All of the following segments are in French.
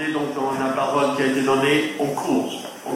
est donc dans la parole qui a été donnée, on court.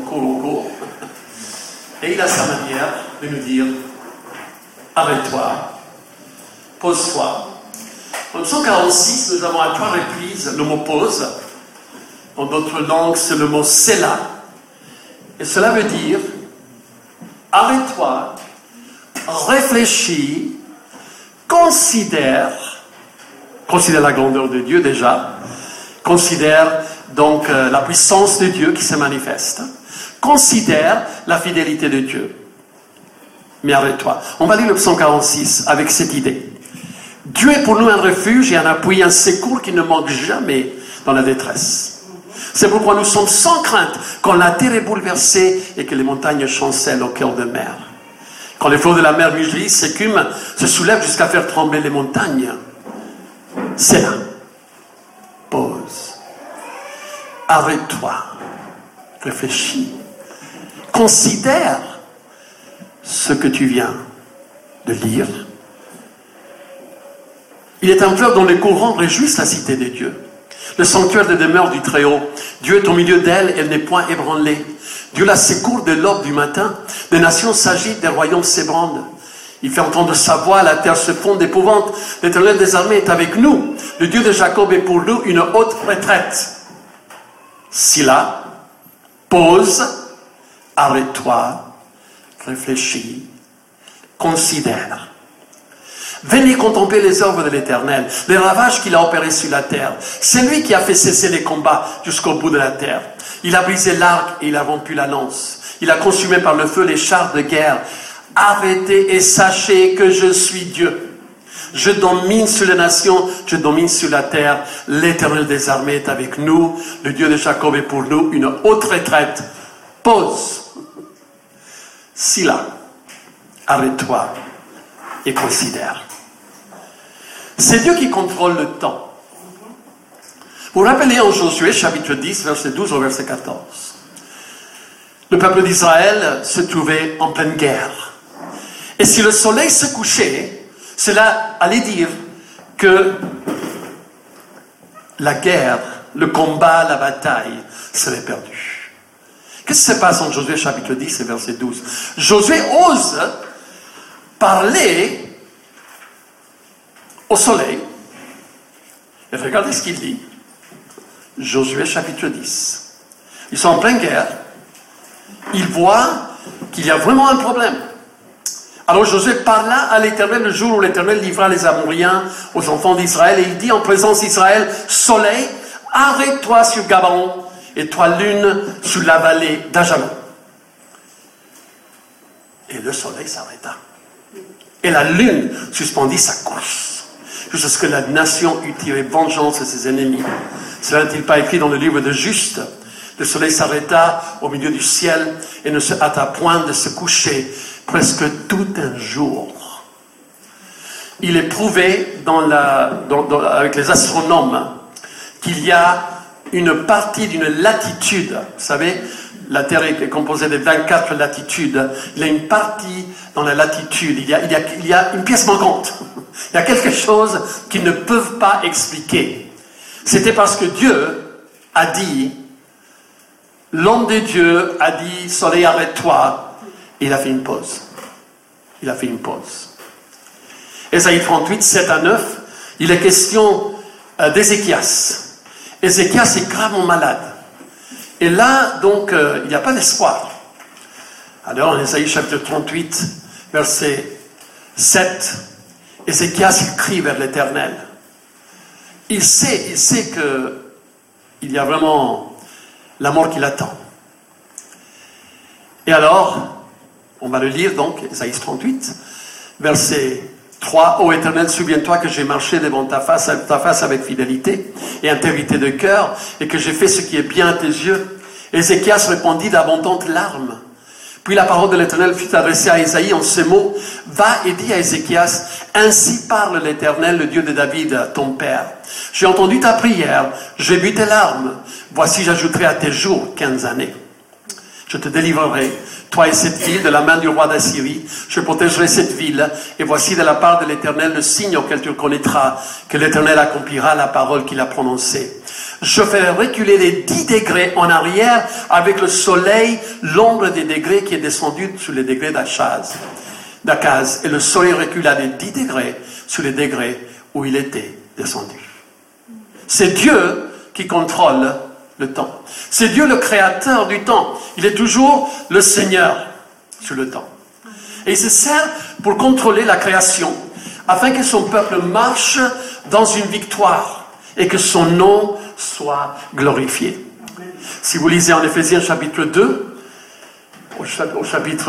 Et il a sa manière de nous dire, arrête-toi, pose-toi. En 146, nous avons à 3 reprises le mot pause. En d'autres langues, c'est le mot Selah. Et cela veut dire, arrête-toi, réfléchis, considère la grandeur de Dieu déjà, considère donc la puissance de Dieu qui se manifeste, considère la fidélité de Dieu. Mais arrête-toi. On va lire le psaume 46 avec cette idée. Dieu est pour nous un refuge et un appui, un secours qui ne manque jamais dans la détresse. C'est pourquoi nous sommes sans crainte quand la terre est bouleversée et que les montagnes chancellent au cœur de mer. Quand les flots de la mer mugissent, s'écument, se soulèvent jusqu'à faire trembler les montagnes. C'est là. Pause. Arrête-toi. Réfléchis. Considère ce que tu viens de lire. Il est un fleuve dont les courants réjouissent la cité de Dieu. Le sanctuaire de demeure du Très-Haut. Dieu est au milieu d'elle, elle n'est point ébranlée. Dieu la secourt de l'aube du matin. Des nations s'agitent, des royaumes s'ébranlent. Il fait entendre sa voix, la terre se fond d'épouvante. L'Éternel des armées est avec nous. Le Dieu de Jacob est pour nous une haute retraite. Sila, pause, arrête-toi, réfléchis, considère. Venez contempler les œuvres de l'Éternel, les ravages qu'il a opérés sur la terre. C'est lui qui a fait cesser les combats jusqu'au bout de la terre. Il a brisé l'arc et il a rompu la lance. Il a consumé par le feu les chars de guerre. Arrêtez et sachez que je suis Dieu. Je domine sur les nations, je domine sur la terre. L'Éternel des armées est avec nous. Le Dieu de Jacob est pour nous une haute retraite. Pause. Sila, arrête-toi et considère. C'est Dieu qui contrôle le temps. Vous vous rappelez en Josué, chapitre 10, verset 12 au verset 14. Le peuple d'Israël se trouvait en pleine guerre. Et si le soleil se couchait, cela allait dire que la guerre, le combat, la bataille serait perdue. Qu'est-ce qui se passe en Josué chapitre 10 et verset 12? Josué ose parler au soleil. Et regardez ce qu'il dit. Josué chapitre 10. Ils sont en pleine guerre. Ils voient qu'il y a vraiment un problème. Alors Josué parla à l'Éternel le jour où l'Éternel livra les Amoréens aux enfants d'Israël. Et il dit en présence d'Israël, soleil, arrête-toi sur Gabaon et toi lune sur la vallée d'Ajalon. Et le soleil s'arrêta. Et la lune suspendit sa course. Jusqu'à ce que la nation eût tiré vengeance à ses ennemis. Cela n'est-il pas écrit dans le livre de Juste? Le soleil s'arrêta au milieu du ciel et ne se hâta point de se coucher presque tout un jour. Il est prouvé avec les astronomes qu'il y a une partie d'une latitude. Vous savez, la Terre est composée de 24 latitudes. Il y a une partie dans la latitude. Il y a une pièce manquante. Il y a quelque chose qu'ils ne peuvent pas expliquer. C'était parce que Dieu a dit, l'homme de Dieu a dit, soleil, arrête-toi. Et il a fait une pause. Il a fait une pause. Ésaïe 38, 7 à 9, il est question d'Ézéchias. Ézéchias est gravement malade. Et là, donc, il n'y a pas d'espoir. Alors, en Ésaïe chapitre 38, verset 7, Ézéchias, il crie vers l'Éternel. Il sait qu'il y a vraiment la mort qui l'attend. Et alors, on va le lire donc, Ésaïe 38, verset 3. Ô Éternel, souviens-toi que j'ai marché devant ta face avec fidélité et intégrité de cœur, et que j'ai fait ce qui est bien à tes yeux. Ézéchias répondit d'abondantes larmes. Puis la parole de l'Éternel fut adressée à Ésaïe en ces mots. Va et dis à Ézéchias, ainsi parle l'Éternel, le Dieu de David, ton père. J'ai entendu ta prière, j'ai vu tes larmes. Voici, j'ajouterai à tes jours 15 années. Je te délivrerai, toi et cette ville, de la main du roi d'Assyrie. Je protégerai cette ville. Et voici de la part de l'Éternel le signe auquel tu connaîtras que l'Éternel accomplira la parole qu'il a prononcée. Je ferai reculer les 10 degrés en arrière avec le soleil, l'ombre des degrés qui est descendu sur les degrés d'Akaz. Et le soleil recula des 10 degrés sur les degrés où il était descendu. C'est Dieu qui contrôle le temps. C'est Dieu le créateur du temps. Il est toujours le Seigneur sur le temps. Et il se sert pour contrôler la création, afin que son peuple marche dans une victoire et que son nom soit glorifié. Si vous lisez en Éphésiens chapitre 2, chapitre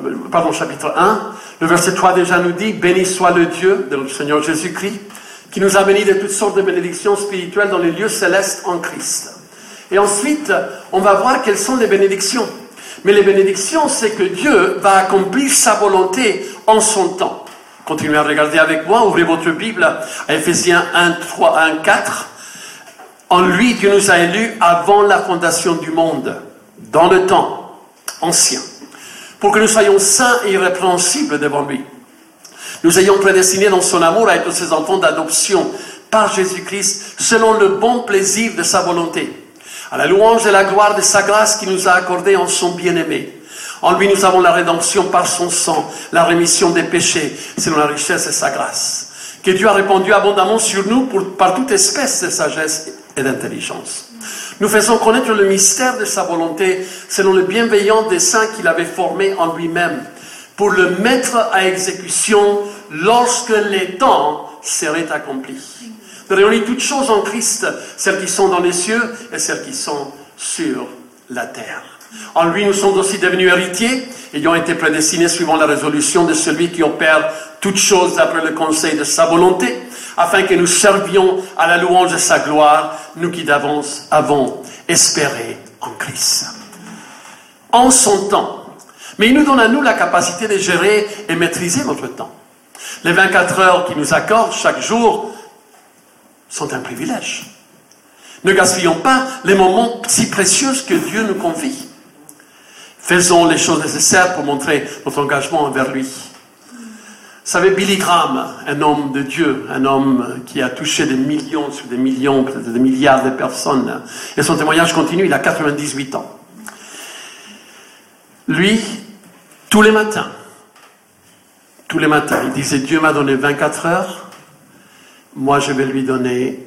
1, le verset 3 déjà nous dit « Béni soit le Dieu de notre Seigneur Jésus-Christ, qui nous a bénis de toutes sortes de bénédictions spirituelles dans les lieux célestes en Christ. » Et ensuite, on va voir quelles sont les bénédictions. Mais les bénédictions, c'est que Dieu va accomplir sa volonté en son temps. Continuez à regarder avec moi, ouvrez votre Bible à Éphésiens 1, 4. En lui, Dieu nous a élus avant la fondation du monde, dans le temps ancien, pour que nous soyons saints et irrépréhensibles devant lui. Nous ayons prédestinés dans son amour à être ses enfants d'adoption par Jésus-Christ, selon le bon plaisir de sa volonté, à la louange et la gloire de sa grâce qui nous a accordé en son bien-aimé. En lui, nous avons la rédemption par son sang, la rémission des péchés, selon la richesse de sa grâce, que Dieu a répandu abondamment sur nous par toute espèce de sagesse et d'intelligence. Nous faisons connaître le mystère de sa volonté, selon le bienveillant dessein qu'il avait formé en lui-même, pour le mettre à exécution lorsque les temps seraient accomplis. De réunir toutes choses en Christ, celles qui sont dans les cieux et celles qui sont sur la terre. En lui, nous sommes aussi devenus héritiers, ayant été prédestinés suivant la résolution de celui qui opère toutes choses d'après le conseil de sa volonté, afin que nous servions à la louange de sa gloire, nous qui d'avance avons espéré en Christ. En son temps. Mais il nous donne à nous la capacité de gérer et maîtriser notre temps. Les 24 heures qu'il nous accorde chaque jour sont un privilège. Ne gaspillons pas les moments si précieux que Dieu nous confie. Faisons les choses nécessaires pour montrer notre engagement envers lui. Vous savez, Billy Graham, un homme de Dieu, un homme qui a touché des millions sur des millions, peut-être des milliards de personnes, et son témoignage continue, il a 98 ans. Lui, tous les matins, il disait, Dieu m'a donné 24 heures, moi je vais lui donner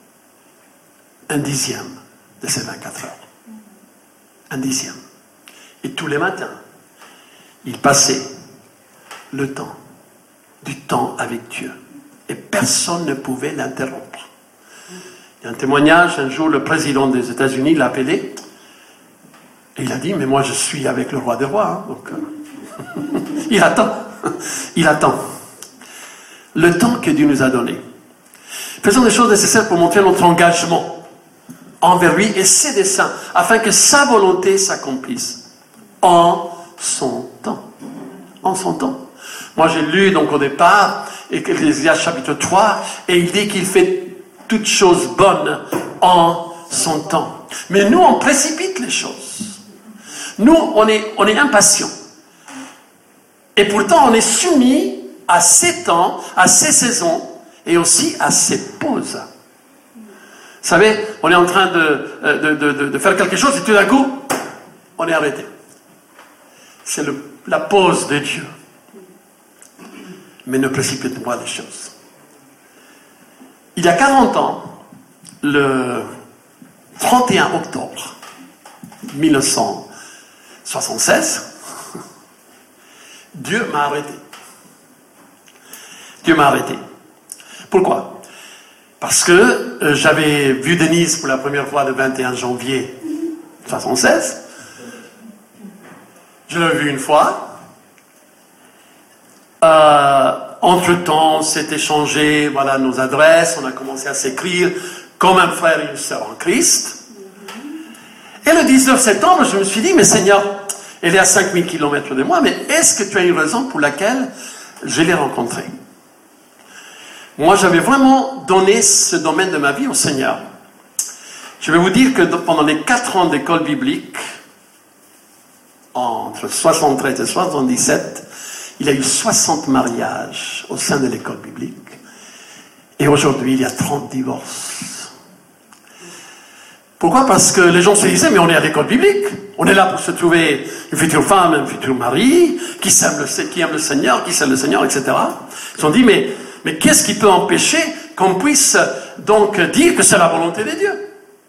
1/10 de ces 24 heures. 1/10. Et tous les matins, il passait le temps, du temps avec Dieu. Et personne ne pouvait l'interrompre. Il y a un témoignage, un jour, le président des États-Unis l'a appelé, et il a dit, mais moi je suis avec le roi des rois, hein, donc il attend. Le temps que Dieu nous a donné. Faisons des choses nécessaires pour montrer notre engagement envers lui et ses desseins, afin que sa volonté s'accomplisse en son temps. En son temps. Moi j'ai lu donc au départ Ecclésiaste chapitre 3, et il dit qu'il fait toutes choses bonnes en son temps. Mais nous on précipite les choses. Nous on est impatients. Et pourtant on est soumis à ses temps, à ses saisons, et aussi à ses pauses. Vous savez, on est en train de faire quelque chose, et tout d'un coup, on est arrêté. C'est la pause de Dieu. Mais ne précipitez pas les choses. Il y a 40 ans, le 31 octobre 1976, Dieu m'a arrêté. Dieu m'a arrêté. Pourquoi? Parce que j'avais vu Denise pour la première fois le 21 janvier 1976. Je l'ai vu une fois. Entre-temps, on s'est échangé nos adresses, on a commencé à s'écrire comme un frère et une sœur en Christ. Et le 19 septembre, je me suis dit, mais Seigneur, elle est à 5000 km de moi, mais est-ce que tu as une raison pour laquelle je l'ai rencontrée? Moi, j'avais vraiment donné ce domaine de ma vie au Seigneur. Je vais vous dire que pendant les 4 ans d'école biblique, entre entre 73 et 77, il y a eu 60 mariages au sein de l'école biblique. Et aujourd'hui, il y a 30 divorces. Pourquoi? Parce que les gens se disaient, mais on est à l'école biblique. On est là pour se trouver une future femme, un futur mari, qui aime le Seigneur, qui sait le Seigneur, etc. Ils se sont dit, mais qu'est-ce qui peut empêcher qu'on puisse donc dire que c'est la volonté de Dieu?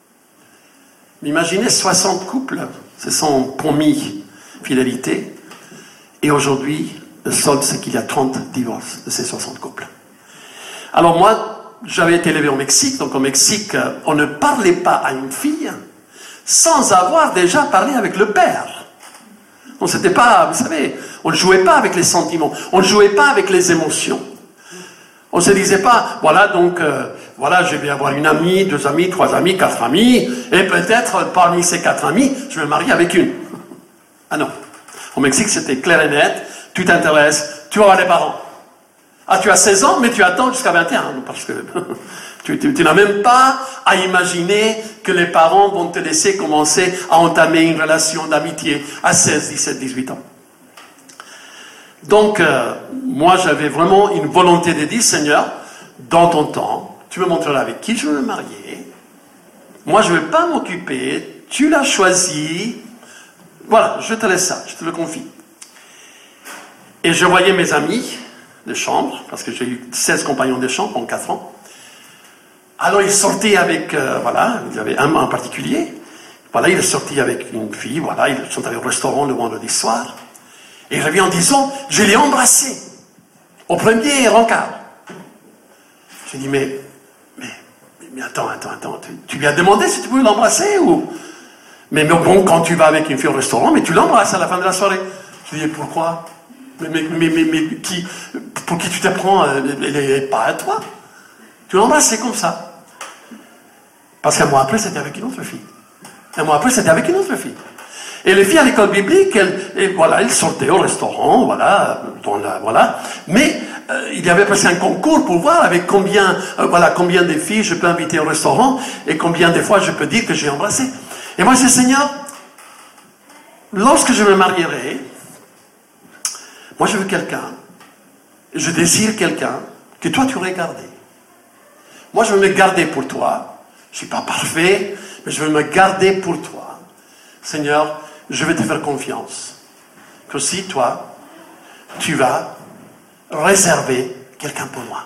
Imaginez 60 couples, se sont promis fidélité, et aujourd'hui, le solde, c'est qu'il y a 30 divorces de ces 60 couples. Alors moi, j'avais été élevé au Mexique, donc au Mexique, on ne parlait pas à une fille sans avoir déjà parlé avec le père. Donc c'était pas, vous savez, on ne jouait pas avec les sentiments, on ne jouait pas avec les émotions. On ne se disait pas, voilà, donc, voilà, je vais avoir une amie, 2 amis, 3 amis, 4 amis, et peut-être parmi ces 4 amis, je vais me marier avec une. Ah non. Au Mexique, c'était clair et net, tu t'intéresses, tu vas voir les parents. Ah, tu as 16 ans, mais tu attends jusqu'à 21, parce que tu n'as même pas à imaginer que les parents vont te laisser commencer à entamer une relation d'amitié à 16, 17, 18 ans. Donc, moi, j'avais vraiment une volonté de dire, Seigneur, dans ton temps, tu me montreras avec qui je veux me marier. Moi, je ne veux pas m'occuper. Tu l'as choisi. Voilà, je te laisse ça, je te le confie. Et je voyais mes amis de chambre, parce que j'ai eu 16 compagnons de chambre en 4 ans. Alors, ils sortaient avec, voilà, il y avait un en particulier. Voilà, il est sorti avec une fille, voilà, ils sont allés au restaurant le vendredi soir. Et il revient en disant, je l'ai embrassé au premier rencard. J'ai dit, mais attends, tu lui as demandé si tu pouvais l'embrasser ou... Mais bon, quand tu vas avec une fille au restaurant, mais tu l'embrasses à la fin de la soirée. Je dis, pourquoi? Mais pour qui tu te prends? Elle n'est pas à toi. Tu l'embrasses, c'est comme ça. Parce qu'un mois après, c'était avec une autre fille. Un mois après, c'était avec une autre fille. Et les filles à l'école biblique, elles sortaient au restaurant, voilà, voilà. Mais il y avait presque un concours pour voir avec combien de filles je peux inviter au restaurant et combien de fois je peux dire que j'ai embrassé. Et moi, je dis, Seigneur, lorsque je me marierai, moi je veux quelqu'un, je désire quelqu'un que toi tu aurais gardé. Moi je veux me garder pour toi. Je ne suis pas parfait, mais je veux me garder pour toi. Seigneur, je vais te faire confiance. Que si toi, tu vas réserver quelqu'un pour moi.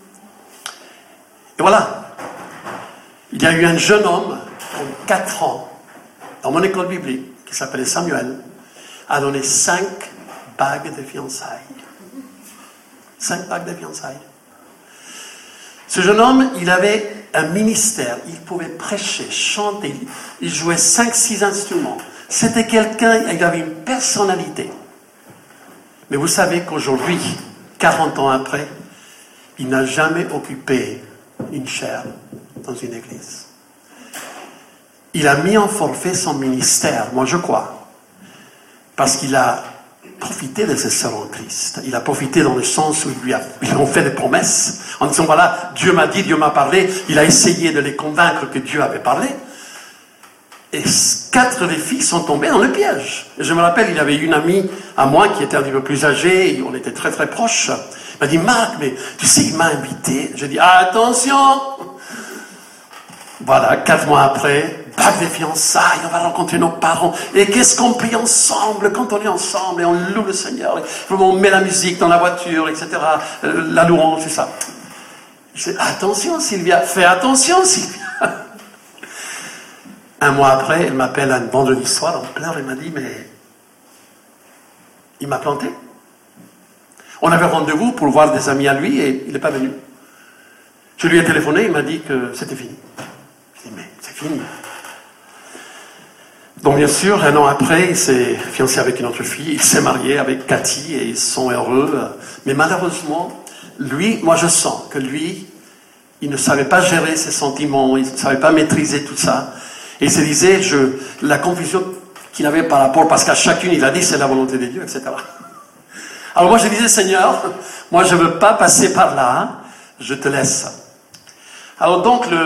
Et voilà. Il y a eu un jeune homme, de 4 ans, dans mon école biblique, qui s'appelait Samuel, a donné 5 bagues de fiançailles. 5 bagues de fiançailles. Ce jeune homme, il avait un ministère. Il pouvait prêcher, chanter. Il jouait 5-6 instruments. C'était quelqu'un, il avait une personnalité. Mais vous savez qu'aujourd'hui, 40 ans après, il n'a jamais occupé une chaire dans une église. Il a mis en forfait son ministère, moi je crois, parce qu'il a profité de ses sœurs en Christ. Il a profité dans le sens où ils ont fait des promesses, en disant, voilà, Dieu m'a dit, Dieu m'a parlé. Il a essayé de les convaincre que Dieu avait parlé. Et 4 des filles sont tombées dans le piège. Et je me rappelle, il y avait une amie à moi qui était un petit peu plus âgée, et on était très très proches. Elle m'a dit, Marc, mais tu sais, il m'a invité. J'ai dit, attention! Voilà, 4 mois après, bague de fiançailles, on va rencontrer nos parents. Et qu'est-ce qu'on prie ensemble quand on est ensemble et on loue le Seigneur. On met la musique dans la voiture, etc. La louange, tout ça. Je dis, attention Sylvia, fais attention Sylvia. Un mois après, elle m'appelle un vendredi soir, en pleurs, elle m'a dit, mais il m'a planté. On avait rendez-vous pour voir des amis à lui et il n'est pas venu. Je lui ai téléphoné, il m'a dit que c'était fini. Je dis, mais c'est fini. Donc bien sûr, 1 an après, il s'est fiancé avec une autre fille, il s'est marié avec Cathy et ils sont heureux. Mais malheureusement, lui, moi je sens que lui, il ne savait pas gérer ses sentiments, il ne savait pas maîtriser tout ça. Et il se disait, la confusion qu'il avait par rapport, parce qu'à chacune il a dit c'est la volonté de Dieu, etc. Alors moi je disais, Seigneur, moi je ne veux pas passer par là, je te laisse. Alors donc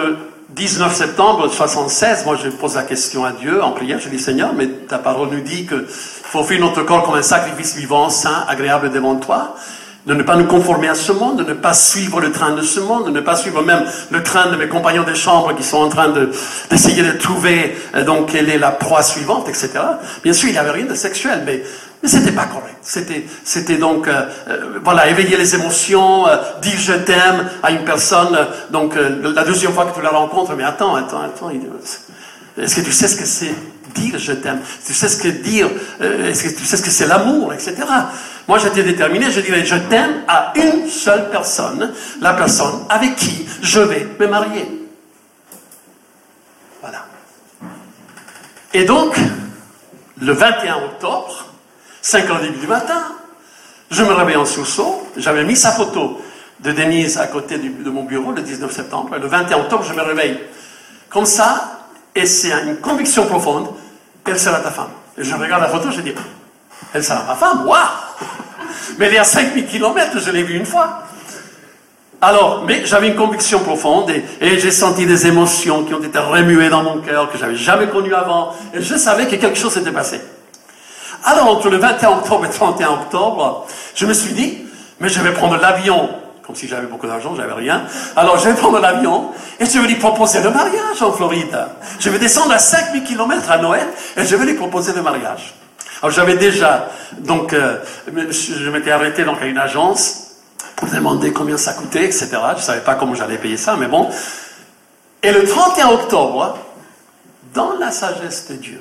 19 septembre 76, moi je pose la question à Dieu en prière, je dis Seigneur, mais ta parole nous dit qu'il faut offrir notre corps comme un sacrifice vivant, saint, agréable devant toi, de ne pas nous conformer à ce monde, de ne pas suivre le train de ce monde, de ne pas suivre même le train de mes compagnons de chambre qui sont en train d'essayer de trouver donc quelle est la proie suivante, etc. Bien sûr, il n'y avait rien de sexuel, mais c'était pas correct. C'était donc, voilà, éveiller les émotions, dire je t'aime à une personne, donc la deuxième fois que tu la rencontres, mais attends, est-ce que tu sais ce que c'est dire je t'aime? Tu sais ce que dire, est-ce que tu sais ce que c'est l'amour, etc. Moi, j'étais déterminé, je dirais je t'aime à une seule personne, la personne avec qui je vais me marier. Voilà. Et donc, le 21 octobre, 5h30 du matin, je me réveille en sursaut, j'avais mis sa photo de Denise à côté de mon bureau le 19 septembre, et le 21 octobre, je me réveille comme ça, et c'est une conviction profonde, elle sera ta femme. Et je regarde la photo, je dis, elle sera ma femme, waouh! Mais elle est à 5000 km, je l'ai vue une fois. Alors, mais j'avais une conviction profonde, et j'ai senti des émotions qui ont été remuées dans mon cœur, que j'avais jamais connues avant, et je savais que quelque chose s'était passé. Alors, entre le 21 octobre et le 31 octobre, je me suis dit, mais je vais prendre l'avion, comme si j'avais beaucoup d'argent, j'avais rien. Alors, je vais prendre l'avion, et je vais lui proposer le mariage en Floride. Je vais descendre à 5000 km à Noël, et je vais lui proposer le mariage. Alors, j'avais déjà, donc, je m'étais arrêté donc à une agence pour demander combien ça coûtait, etc. Je ne savais pas comment j'allais payer ça, mais bon. Et le 31 octobre, dans la sagesse de Dieu,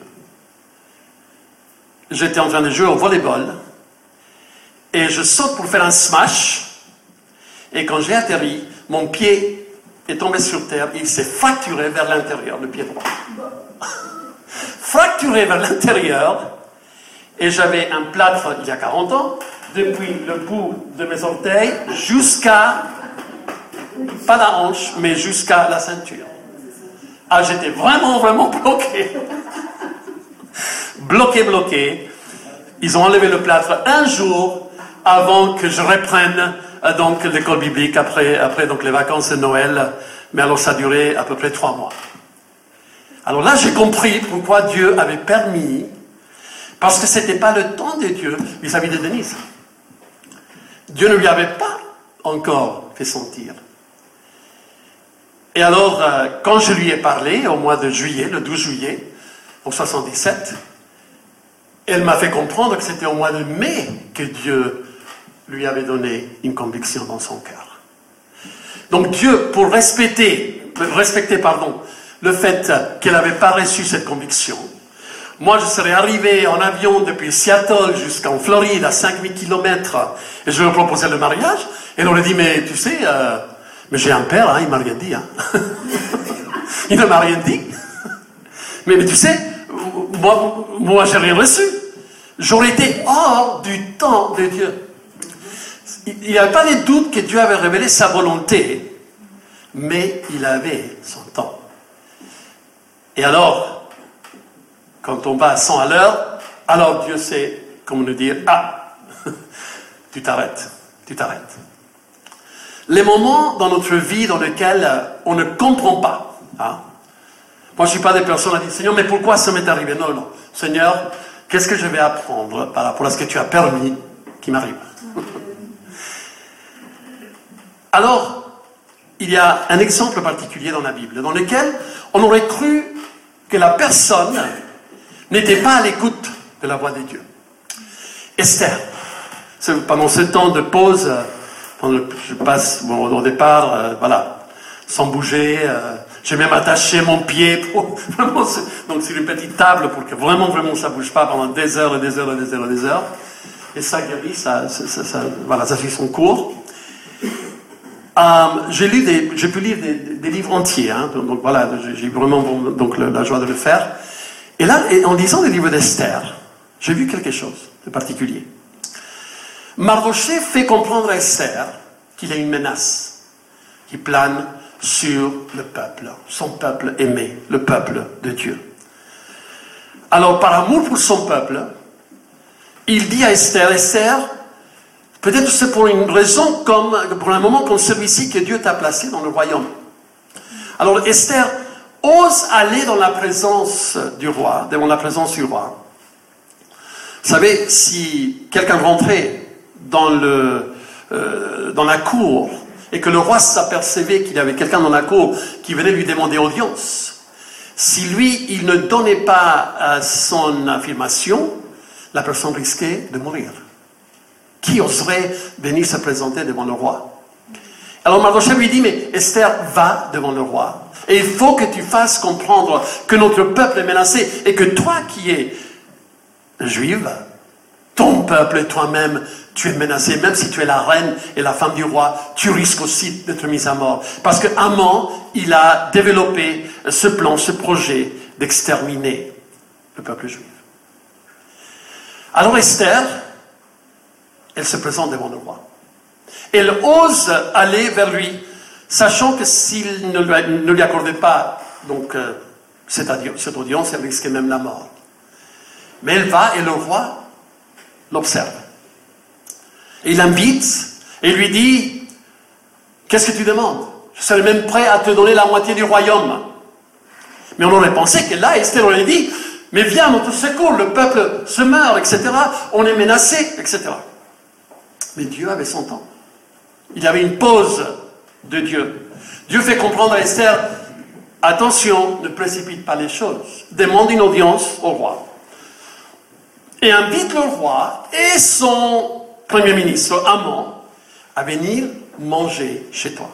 j'étais en train de jouer au volleyball et je saute pour faire un smash et quand j'ai atterri, mon pied est tombé sur terre et il s'est fracturé vers l'intérieur, le pied droit. Fracturé vers l'intérieur et j'avais un plâtre il y a 40 ans, depuis le bout de mes orteils jusqu'à, pas la hanche, mais jusqu'à la ceinture. Ah, j'étais vraiment bloqué. Bloqué. Ils ont enlevé le plâtre un jour avant que je reprenne donc l'école biblique après donc les vacances de Noël. Mais alors ça a duré à peu près 3 mois. Alors là, j'ai compris pourquoi Dieu avait permis, parce que c'était pas le temps de Dieu vis-à-vis de Denise. Dieu ne lui avait pas encore fait sentir. Et alors, quand je lui ai parlé au mois de juillet, le 12 juillet, en 77, elle m'a fait comprendre que c'était au mois de mai que Dieu lui avait donné une conviction dans son cœur. Donc Dieu, pour respecter le fait qu'elle n'avait pas reçu cette conviction, moi je serais arrivé en avion depuis Seattle jusqu'en Floride à 5000 km et je lui ai proposé le mariage, et elle aurait dit, mais tu sais, mais j'ai un père, hein, il m'a rien dit. Hein. Il ne m'a rien dit. Mais tu sais, moi j'ai rien reçu. J'aurais été hors du temps de Dieu. Il n'y avait pas de doute que Dieu avait révélé sa volonté, mais il avait son temps. Et alors, quand on va à 100 à l'heure, alors Dieu sait comment nous dire, ah, tu t'arrêtes. Les moments dans notre vie dans lesquels on ne comprend pas. Hein? Moi, je ne suis pas des personnes à dire, Seigneur, mais pourquoi ça m'est arrivé? Non. Seigneur, qu'est-ce que je vais apprendre par rapport à ce que tu as permis qui m'arrive? Alors, il y a un exemple particulier dans la Bible, dans lequel on aurait cru que la personne n'était pas à l'écoute de la voix de Dieu. Esther, pendant ce temps de pause, je passe au départ, voilà, sans bouger, j'ai même attaché mon pied donc sur une petite table pour que vraiment ça bouge pas pendant des heures. Et ça guérit, ça suit son cours. J'ai pu lire des livres entiers, hein, donc voilà, j'ai vraiment donc la joie de le faire. Et là, en lisant le livre d'Esther, j'ai vu quelque chose de particulier. Mardochée fait comprendre à Esther qu'il y a une menace qui plane sur le peuple, son peuple aimé, le peuple de Dieu. Alors, par amour pour son peuple, il dit à Esther, peut-être c'est pour une raison pour un moment comme celui-ci que Dieu t'a placé dans le royaume. Alors Esther ose aller dans la présence du roi, devant la présence du roi. Vous savez, si quelqu'un rentrait dans la cour et que le roi s'apercevait qu'il y avait quelqu'un dans la cour qui venait lui demander audience, si lui, il ne donnait pas son affirmation, la personne risquait de mourir. Qui oserait venir se présenter devant le roi? Alors Mardochée lui dit, mais Esther, va devant le roi. Et il faut que tu fasses comprendre que notre peuple est menacé et que toi qui es juive, ton peuple et toi-même, tu es menacé. Même si tu es la reine et la femme du roi, tu risques aussi d'être mise à mort. Parce que Haman, il a développé ce plan, ce projet d'exterminer le peuple juif. Alors Esther, elle se présente devant le roi. Elle ose aller vers lui, sachant que s'il ne lui accordait pas cette audience, elle risquait même la mort. Mais elle va et le roi l'observe. Et il l'invite et lui dit, qu'est-ce que tu demandes? Je serais même prêt à te donner la moitié du royaume. Mais on aurait pensé que là, Esther aurait dit, mais viens à notre secours, le peuple se meurt, etc. On est menacé, etc. Mais Dieu avait son temps. Il y avait une pause de Dieu. Dieu fait comprendre à Esther, attention, ne précipite pas les choses. Demande une audience au roi. Et invite le roi et son premier ministre, Haman, à venir manger chez toi.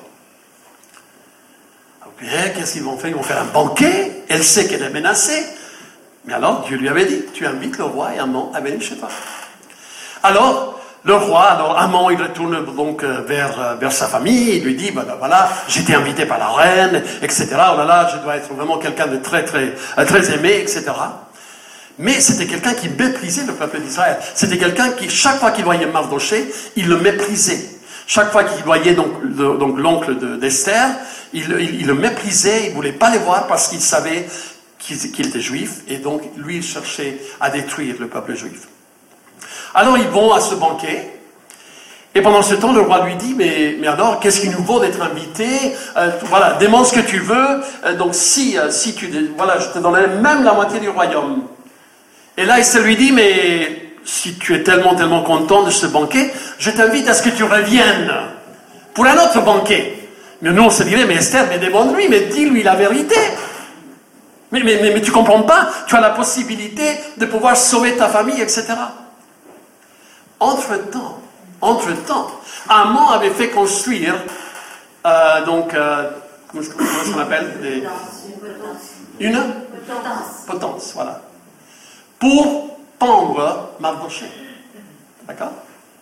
Alors, qu'est-ce qu'ils vont faire? Ils vont faire un banquet. Elle sait qu'elle est menacée. Mais alors, Dieu lui avait dit, tu invites le roi et Haman à venir chez toi. Alors, le roi, Haman, il retourne donc vers sa famille, il lui dit, voilà, j'ai été invité par la reine, etc. Oh là là, je dois être vraiment quelqu'un de très, très, très aimé, etc. Mais c'était quelqu'un qui méprisait le peuple d'Israël. C'était quelqu'un qui, chaque fois qu'il voyait Mardochée, il le méprisait. Chaque fois qu'il voyait donc l'oncle d'Esther, il le méprisait, il ne voulait pas les voir parce qu'il savait qu'il était juif, et donc lui, il cherchait à détruire le peuple juif. Alors ils vont à ce banquet, et pendant ce temps, le roi lui dit, mais alors, qu'est-ce qu'il nous vaut d'être invité? Voilà, demande ce que tu veux, donc si voilà, je te donnerai même la moitié du royaume. Et là, Esther lui dit, mais si tu es tellement, tellement content de ce banquet, je t'invite à ce que tu reviennes pour un autre banquet. Mais nous, on se dirait, mais Esther, mais demande-lui, mais dis-lui la vérité. Mais tu comprends pas, tu as la possibilité de pouvoir sauver ta famille, etc. Entre-temps, Haman avait fait construire, comment on appelle une potence, voilà, pour pendre Mardochée. D'accord?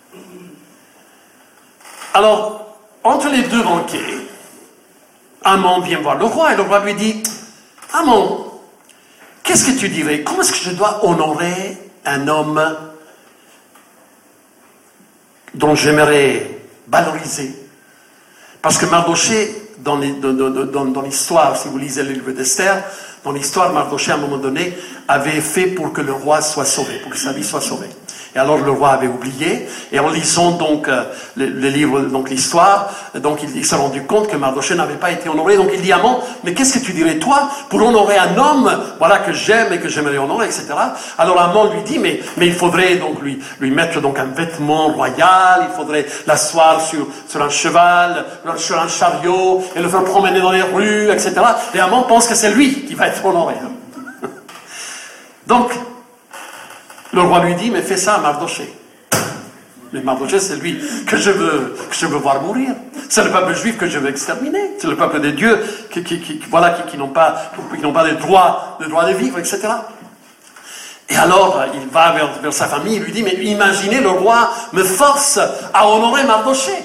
Alors, entre les deux banquets, Haman vient voir le roi, et le roi lui dit, Haman, qu'est-ce que tu dirais? Comment est-ce que je dois honorer un homme dont j'aimerais valoriser? Parce que Mardochée, dans l'histoire, si vous lisez le livre d'Esther, dans l'histoire, Mardochée, à un moment donné, avait fait pour que le roi soit sauvé, pour que sa vie soit sauvée. Et alors le roi avait oublié, et en lisant donc le livre, donc l'histoire, donc il s'est rendu compte que Mardochée n'avait pas été honoré. Donc il dit à Haman, mais qu'est-ce que tu dirais toi pour honorer un homme, voilà, que j'aime et que j'aimerais honorer, etc. Alors Haman lui dit, mais il faudrait donc lui mettre donc un vêtement royal, il faudrait l'asseoir sur un cheval, sur un chariot, et le faire promener dans les rues, etc. Et Haman pense que c'est lui qui va être honoré. Donc, le roi lui dit, mais fais ça à Mardochée. Mais Mardochée, c'est lui que je veux voir mourir. C'est le peuple juif que je veux exterminer. C'est le peuple de Dieu qui n'ont pas de droit de vivre, etc. Et alors, il va vers sa famille, il lui dit, mais imaginez, le roi me force à honorer Mardochée.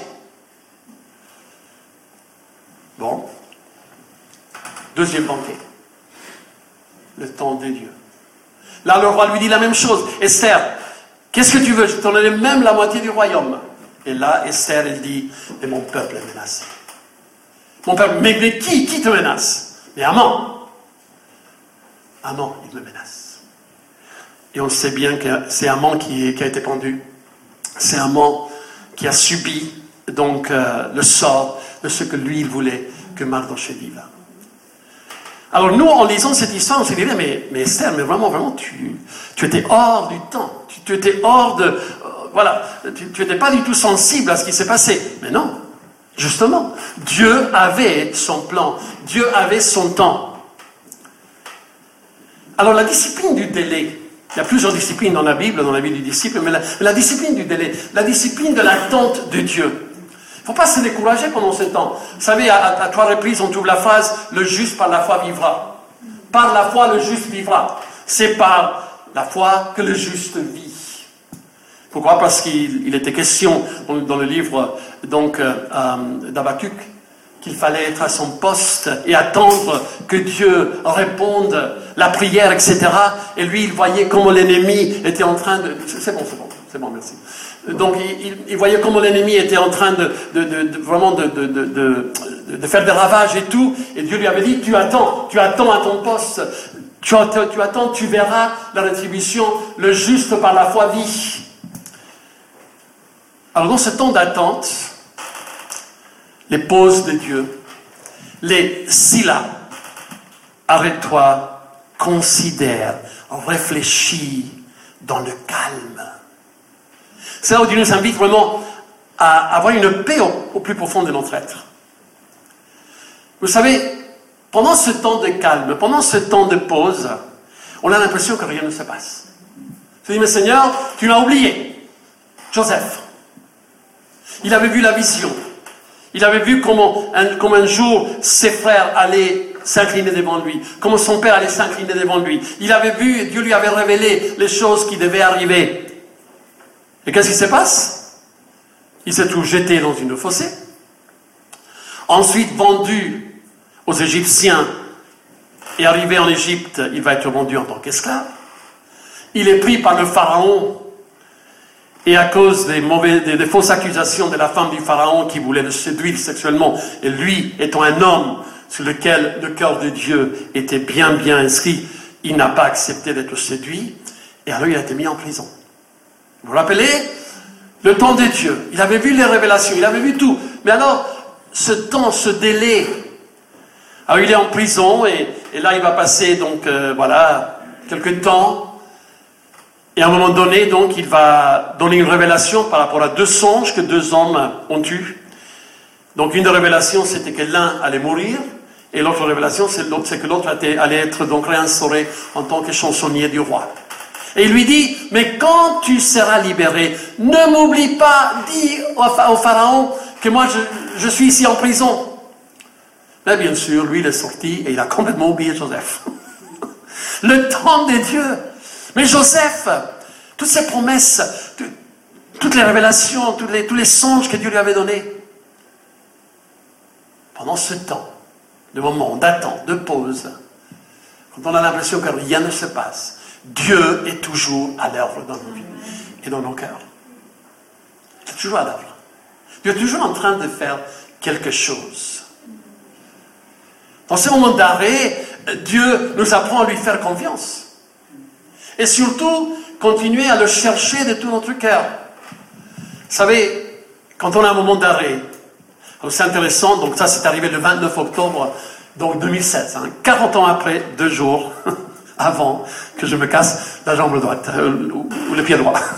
Bon. Deuxième banquet. Le temps de Dieu. Là, le roi lui dit la même chose. Esther, qu'est-ce que tu veux? Je te donnerai même la moitié du royaume. Et là, Esther, elle dit, mais mon peuple est menacé. Mon peuple, mais qui te menace? Mais Haman. Haman, il me menace. Et on sait bien que c'est Haman qui a été pendu. C'est Haman qui a subi donc le sort de ce que lui, il voulait que Mardochée vive. Alors nous, en lisant cette histoire, on se dirait, mais Esther, mais vraiment, tu étais hors du temps. Tu étais hors de... voilà, tu n'étais pas du tout sensible à ce qui s'est passé. Mais non, justement, Dieu avait son plan. Dieu avait son temps. Alors la discipline du délai, il y a plusieurs disciplines dans la vie du disciple, mais la discipline du délai, la discipline de l'attente de Dieu. Il ne faut pas se décourager pendant ce temps. Vous savez, à 3 reprises, on trouve la phrase « le juste par la foi vivra ». Par la foi, le juste vivra. C'est par la foi que le juste vit. Pourquoi? Parce qu'il était question dans le livre d'Habakkuk qu'il fallait être à son poste et attendre que Dieu réponde la prière, etc. Et lui, il voyait comment l'ennemi était en train de... C'est bon, merci. Donc, il voyait comment l'ennemi était en train de faire des ravages et tout. Et Dieu lui avait dit, tu attends à ton poste. Tu attends, tu verras la rétribution. Le juste par la foi vit. Alors, dans ce temps d'attente, les pauses de Dieu, les syllabes, arrête-toi, considère, réfléchis dans le calme. C'est là où Dieu nous invite vraiment à avoir une paix au plus profond de notre être. Vous savez, pendant ce temps de calme, pendant ce temps de pause, on a l'impression que rien ne se passe. Je dis, mais Seigneur, tu m'as oublié. Joseph, il avait vu la vision. Il avait vu comment un jour ses frères allaient s'incliner devant lui, comment son père allait s'incliner devant lui. Il avait vu, Dieu lui avait révélé les choses qui devaient arriver. Et qu'est-ce qui se passe? Il se trouve jeté dans une fossée, ensuite vendu aux Égyptiens, et arrivé en Égypte, il va être vendu en tant qu'esclave. Il est pris par le Pharaon, et à cause des fausses accusations de la femme du Pharaon qui voulait le séduire sexuellement, et lui étant un homme sur lequel le cœur de Dieu était bien inscrit, il n'a pas accepté d'être séduit, et alors il a été mis en prison. Vous vous rappelez? Le temps de Dieu. Il avait vu les révélations, il avait vu tout. Mais alors, ce temps, ce délai, alors il est en prison, et là il va passer, quelques temps. Et à un moment donné, donc, il va donner une révélation par rapport à 2 songes que 2 hommes ont eus. Donc, une des révélations, c'était que l'un allait mourir, et l'autre révélation, c'est que l'autre allait être donc réinstauré en tant que chansonnier du roi. Et il lui dit, mais quand tu seras libéré, ne m'oublie pas, dis au Pharaon que moi je suis ici en prison. Mais bien sûr, lui il est sorti et il a complètement oublié Joseph. Le temps de Dieu. Mais Joseph, toutes ces promesses, toutes les révélations, tous les songes que Dieu lui avait donnés, pendant ce temps, de moment d'attente, de pause, quand on a l'impression que rien ne se passe, Dieu est toujours à l'œuvre dans nos vies et dans nos cœurs. Il est toujours à l'œuvre. Dieu est toujours en train de faire quelque chose. Dans ces moments d'arrêt, Dieu nous apprend à lui faire confiance. Et surtout, continuer à le chercher de tout notre cœur. Vous savez, quand on a un moment d'arrêt, c'est intéressant, donc ça c'est arrivé le 29 octobre donc 2007, 40 ans après, 2 jours avant que je me casse la jambe droite, ou le pied droit.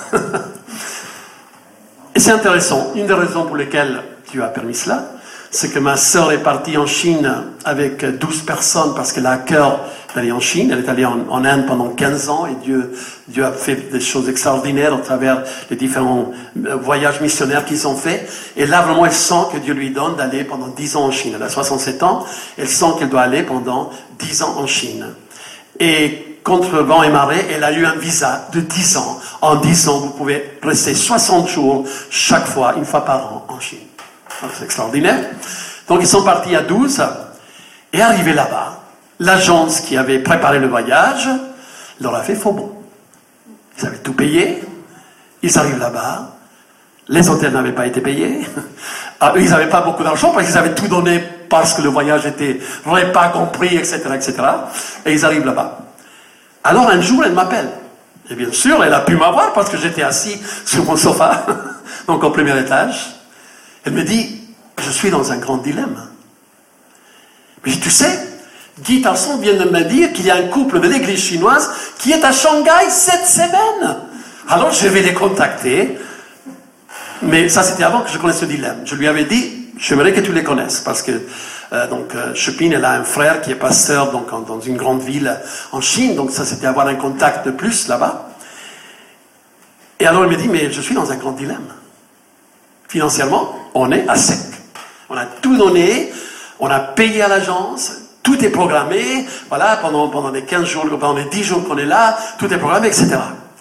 Et c'est intéressant, une des raisons pour lesquelles Dieu a permis cela, c'est que ma sœur est partie en Chine avec 12 personnes parce qu'elle a à cœur d'aller en Chine. Elle est allée en Inde pendant 15 ans et Dieu a fait des choses extraordinaires à travers les différents voyages missionnaires qu'ils ont fait. Et là, vraiment, elle sent que Dieu lui donne d'aller pendant 10 ans en Chine. Elle a 67 ans, elle sent qu'elle doit aller pendant 10 ans en Chine. Et contre vent et marée, elle a eu un visa de 10 ans. En 10 ans, vous pouvez rester 60 jours chaque fois, une fois par an en Chine. Donc, c'est extraordinaire. Donc, ils sont partis à 12. Et arrivés là-bas, l'agence qui avait préparé le voyage leur a fait faux bon. Ils avaient tout payé. Ils arrivent là-bas. Les hôtels n'avaient pas été payés. Eux, ils n'avaient pas beaucoup d'argent parce qu'ils avaient tout donné parce que le voyage était vraiment pas compris, etc., etc. Et ils arrivent là-bas. Alors, un jour, elle m'appelle. Et bien sûr, elle a pu m'avoir parce que j'étais assis sur mon sofa, donc au premier étage. Elle me dit, je suis dans un grand dilemme. Mais tu sais, Guy Tarson vient de me dire qu'il y a un couple de l'église chinoise qui est à Shanghai cette semaine. Alors je vais les contacter. Mais ça, c'était avant que je connaisse ce dilemme. Je lui avais dit, j'aimerais que tu les connaisses, parce que Chopin, elle a un frère qui est pasteur dans une grande ville en Chine, donc ça, c'était avoir un contact de plus là-bas. Et alors, il me dit, mais je suis dans un grand dilemme. Financièrement, on est à sec. On a tout donné, on a payé à l'agence, tout est programmé, voilà, pendant les 15 jours, pendant les 10 jours qu'on est là, tout est programmé, etc.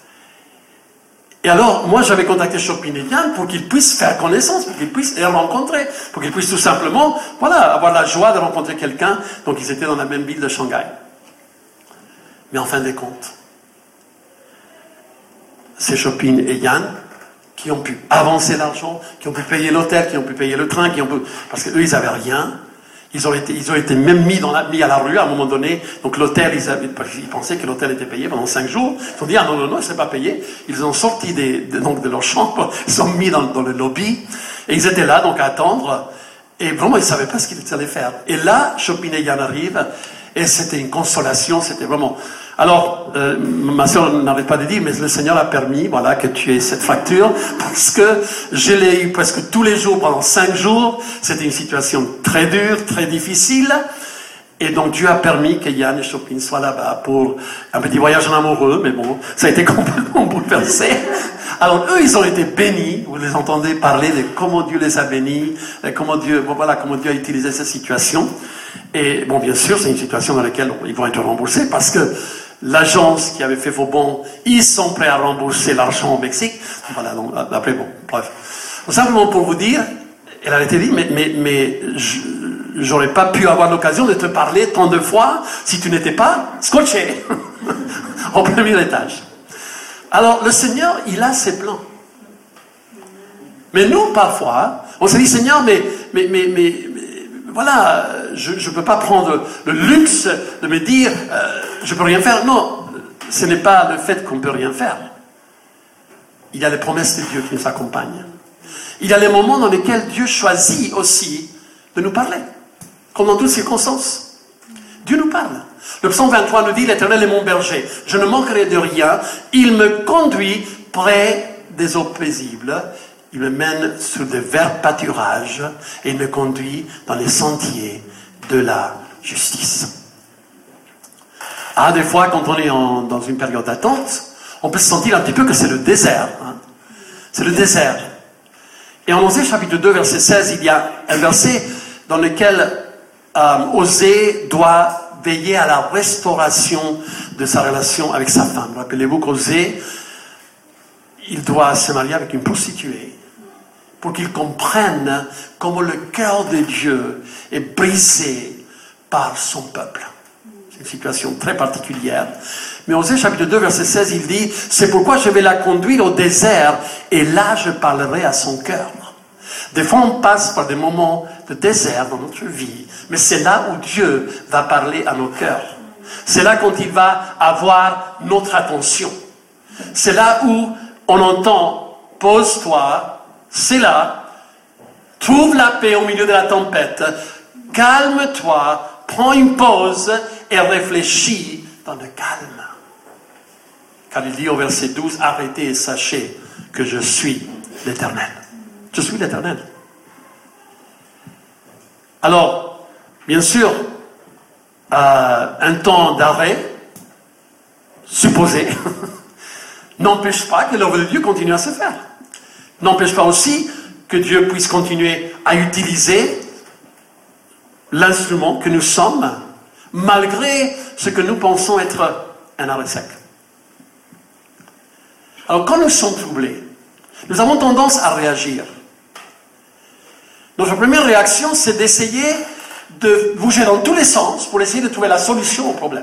Et alors, moi, j'avais contacté Chopin et Yann pour qu'ils puissent faire connaissance, pour qu'ils puissent les rencontrer, pour qu'ils puissent tout simplement, voilà, avoir la joie de rencontrer quelqu'un. Donc, ils étaient dans la même ville de Shanghai. Mais en fin de compte, c'est Chopin et Yann qui ont pu avancer l'argent, qui ont pu payer l'hôtel, qui ont pu payer le train, parce qu'eux, ils n'avaient rien. Ils ont été même mis à la rue à un moment donné. Donc l'hôtel, ils pensaient que l'hôtel était payé pendant 5 jours. Ils ont dit, ah non, non, non, c'est pas payé. Ils ont sorti de leur chambre, ils sont mis dans le lobby. Et ils étaient là, donc à attendre. Et vraiment, ils ne savaient pas ce qu'ils allaient faire. Et là, Chopin et Yann arrivent. Et c'était une consolation, c'était vraiment... Alors, ma soeur n'arrête pas de dire, mais le Seigneur a permis, voilà, que tu aies cette fracture, parce que je l'ai eu presque tous les jours pendant 5 jours. C'était une situation très dure, très difficile. Et donc, Dieu a permis que Yann et Chopin soient là-bas pour un petit voyage en amoureux, mais bon, ça a été complètement bouleversé. Alors, eux, ils ont été bénis. Vous les entendez parler de comment Dieu les a bénis, comment Dieu a utilisé cette situation. Et bon, bien sûr, c'est une situation dans laquelle ils vont être remboursés parce que l'agence qui avait fait vos bons, ils sont prêts à rembourser l'argent au Mexique. Voilà, donc après, bon, bref. Simplement pour vous dire, elle a été dit, mais j'aurais pas pu avoir l'occasion de te parler tant de fois si tu n'étais pas scotché au premier étage. Alors, le Seigneur, il a ses plans. Mais nous, parfois, on se dit, Seigneur, mais voilà, je ne peux pas prendre le luxe de me dire, je ne peux rien faire. Non, ce n'est pas le fait qu'on ne peut rien faire. Il y a les promesses de Dieu qui nous accompagnent. Il y a les moments dans lesquels Dieu choisit aussi de nous parler, comme dans toutes circonstances. Dieu nous parle. Le psaume 23 nous dit, l'Éternel est mon berger, je ne manquerai de rien, il me conduit près des eaux paisibles, il me mène sur de verts pâturages et il me conduit dans les sentiers de la justice. Ah, des fois, quand on est dans une période d'attente, on peut se sentir un petit peu que c'est le désert. Hein. C'est le désert. Et en Osée chapitre 2, verset 16, il y a un verset dans lequel Osée doit veiller à la restauration de sa relation avec sa femme. Rappelez-vous qu'Osée, il doit se marier avec une prostituée pour qu'il comprenne comment le cœur de Dieu est brisé par son peuple. C'est une situation très particulière. Mais Osée chapitre 2, verset 16, il dit, « C'est pourquoi je vais la conduire au désert et là je parlerai à son cœur. » Des fois, on passe par des moments de désert dans notre vie, mais c'est là où Dieu va parler à nos cœurs. C'est là quand il va avoir notre attention. C'est là où on entend, pose-toi, c'est là, trouve la paix au milieu de la tempête, calme-toi, prends une pause et réfléchis dans le calme. Car il dit au verset 12, arrêtez et sachez que je suis l'Éternel. Je suis l'Éternel. Alors, bien sûr, un temps d'arrêt, supposé, n'empêche pas que l'œuvre de Dieu continue à se faire. N'empêche pas aussi que Dieu puisse continuer à utiliser l'instrument que nous sommes, malgré ce que nous pensons être un arrêt sec. Alors, quand nous sommes troublés, nous avons tendance à réagir. Notre première réaction, c'est d'essayer de bouger dans tous les sens pour essayer de trouver la solution au problème.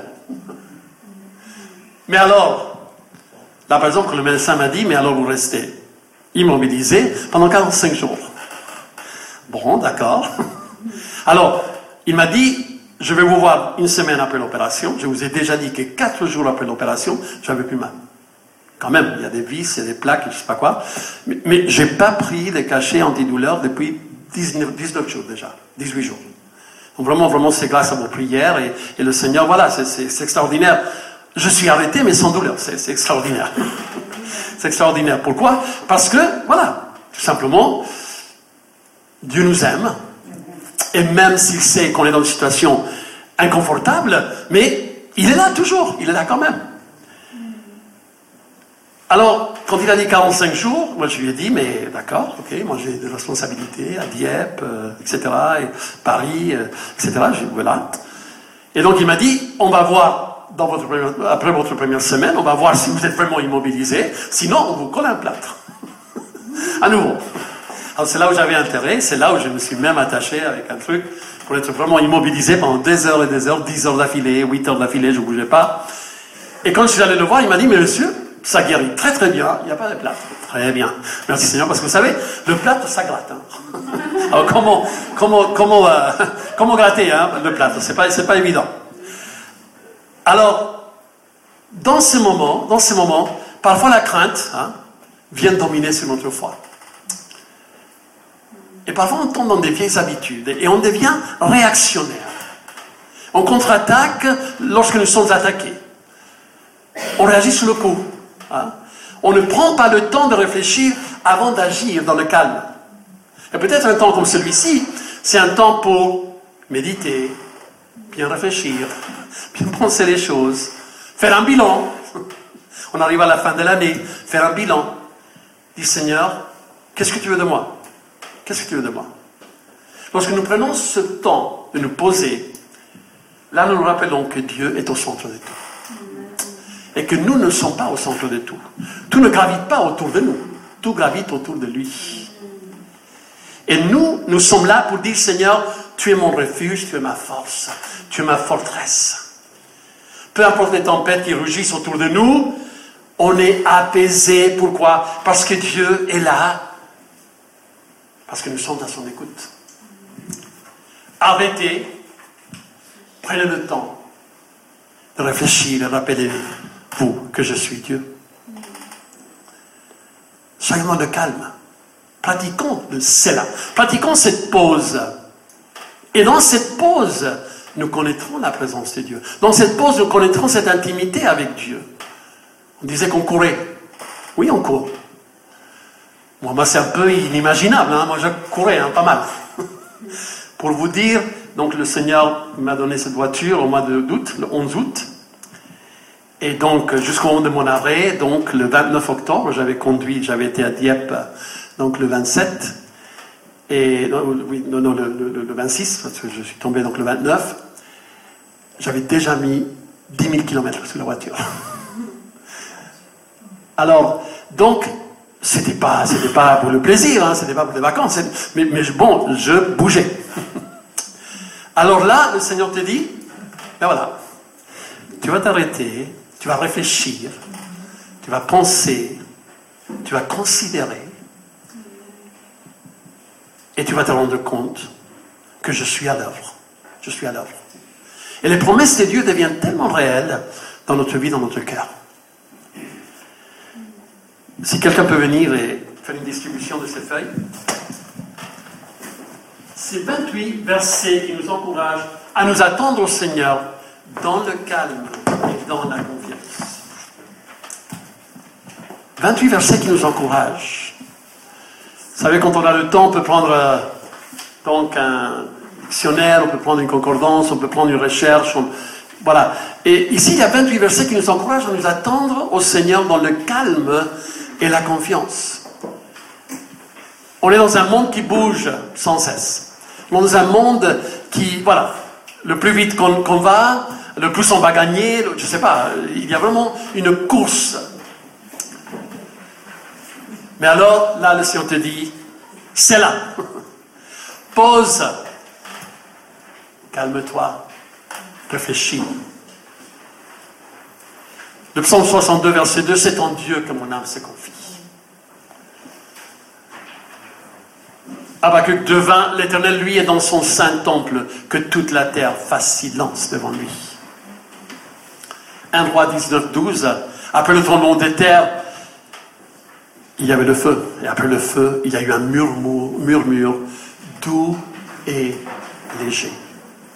Mais alors, là par exemple, le médecin m'a dit, mais alors vous restez immobilisé pendant 45 jours. Bon, d'accord. Alors, il m'a dit, je vais vous voir une semaine après l'opération. Je vous ai déjà dit que 4 jours après l'opération, j'avais plus mal. Quand même, il y a des vis, il y a des plaques, je ne sais pas quoi. Mais je n'ai pas pris des cachets antidouleurs depuis 19 jours déjà, 18 jours. Donc vraiment, vraiment, c'est grâce à vos prières et le Seigneur, voilà, c'est extraordinaire. Je suis arrêté, mais sans douleur. C'est extraordinaire. C'est extraordinaire. Pourquoi? Parce que, voilà, tout simplement, Dieu nous aime. Et même s'il sait qu'on est dans une situation inconfortable, mais il est là toujours. Il est là quand même. Alors, quand il a dit 45 jours, moi je lui ai dit, mais d'accord, ok, moi j'ai des responsabilités à Dieppe, etc., et Paris, etc., voilà. Et donc il m'a dit, on va voir, après votre première semaine, on va voir si vous êtes vraiment immobilisé, sinon on vous colle un plâtre. À nouveau. Alors c'est là où j'avais intérêt, c'est là où je me suis même attaché avec un truc, pour être vraiment immobilisé pendant des heures et des heures, 10 heures d'affilée, 8 heures d'affilée, je ne bougeais pas. Et quand je suis allé le voir, il m'a dit, mais monsieur, ça guérit très très bien, il n'y a pas de plâtre. Très bien. Merci Seigneur, parce que vous savez, le plâtre, ça gratte. Hein. Alors comment gratter le plâtre? C'est pas évident. Alors, dans ces moments, parfois la crainte vient dominer sur notre foi. Et parfois on tombe dans des vieilles habitudes et on devient réactionnaire. On contre-attaque lorsque nous sommes attaqués. On réagit sur le coup. On ne prend pas le temps de réfléchir avant d'agir dans le calme. Et peut-être un temps comme celui-ci, c'est un temps pour méditer, bien réfléchir, bien penser les choses, faire un bilan. On arrive à la fin de l'année, faire un bilan. Dis Seigneur, qu'est-ce que tu veux de moi? Qu'est-ce que tu veux de moi? Lorsque nous prenons ce temps de nous poser, là nous nous rappelons que Dieu est au centre de tout. Et que nous ne sommes pas au centre de tout. Tout ne gravite pas autour de nous. Tout gravite autour de lui. Et nous sommes là pour dire, Seigneur, tu es mon refuge, tu es ma force, tu es ma forteresse. Peu importe les tempêtes qui rugissent autour de nous, on est apaisé. Pourquoi? Parce que Dieu est là. Parce que nous sommes à son écoute. Arrêtez, prenez le temps de réfléchir et rappelez-vous que je suis Dieu. Soyons dans le calme. Pratiquons le cela. Pratiquons cette pause. Et dans cette pause, nous connaîtrons la présence de Dieu. Dans cette pause, nous connaîtrons cette intimité avec Dieu. On disait qu'on courait. Oui, on court. Moi, c'est un peu inimaginable. Moi, je courais pas mal. Pour vous dire, donc le Seigneur m'a donné cette voiture au mois d'août, le 11 août. Et donc, jusqu'au moment de mon arrêt, donc le 29 octobre, j'avais été à Dieppe, donc le 27. Et, le 26, parce que je suis tombé donc le 29. J'avais déjà mis 10 000 km sur la voiture. Alors, donc, c'était pas pour le plaisir, c'était pas pour les vacances, mais bon, je bougeais. Alors là, le Seigneur te dit, ben voilà, tu vas t'arrêter, tu vas réfléchir, tu vas penser, tu vas considérer, et tu vas te rendre compte que je suis à l'œuvre. Je suis à l'œuvre. Et les promesses de Dieu deviennent tellement réelles dans notre vie, dans notre cœur. Si quelqu'un peut venir et faire une distribution de ces feuilles. C'est 28 versets qui nous encouragent à nous attendre au Seigneur dans le calme et dans la confiance. 28 versets qui nous encouragent. Vous savez, quand on a le temps, on peut prendre donc un dictionnaire, on peut prendre une concordance, on peut prendre une recherche. Voilà. Et ici, il y a 28 versets qui nous encouragent à nous attendre au Seigneur dans le calme et la confiance. On est dans un monde qui bouge sans cesse. Dans un monde qui, voilà, le plus vite qu'on va, le plus on va gagner, je ne sais pas, il y a vraiment une course. Mais alors, là, le Seigneur te dit, c'est là. Pause. Calme-toi. Réfléchis. Le psaume 62, verset 2, c'est en Dieu que mon âme se confie. Habakkuk 2:20, l'Éternel, lui, est dans son saint temple, que toute la terre fasse silence devant lui. 1 Roi 19:12, après le tremblement des terres, il y avait le feu. Et après le feu, il y a eu un murmure doux et léger.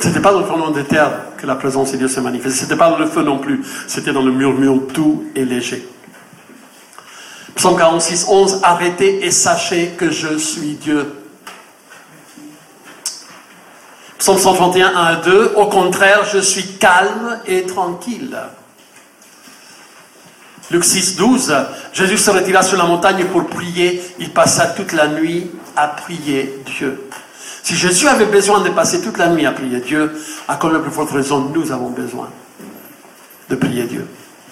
Ce n'était pas dans le fondement des terres que la présence de Dieu se manifestait. Ce n'était pas dans le feu non plus. C'était dans le murmure doux et léger. Psaume 46, 11. Arrêtez et sachez que je suis Dieu. Psaume 131, 1 à 2. Au contraire, je suis calme et tranquille. Luc 6, 12. Jésus se retira sur la montagne pour prier. Il passa toute la nuit à prier Dieu. Si Jésus avait besoin de passer toute la nuit à prier Dieu, à quelle plus forte raison nous avons besoin de prier Dieu.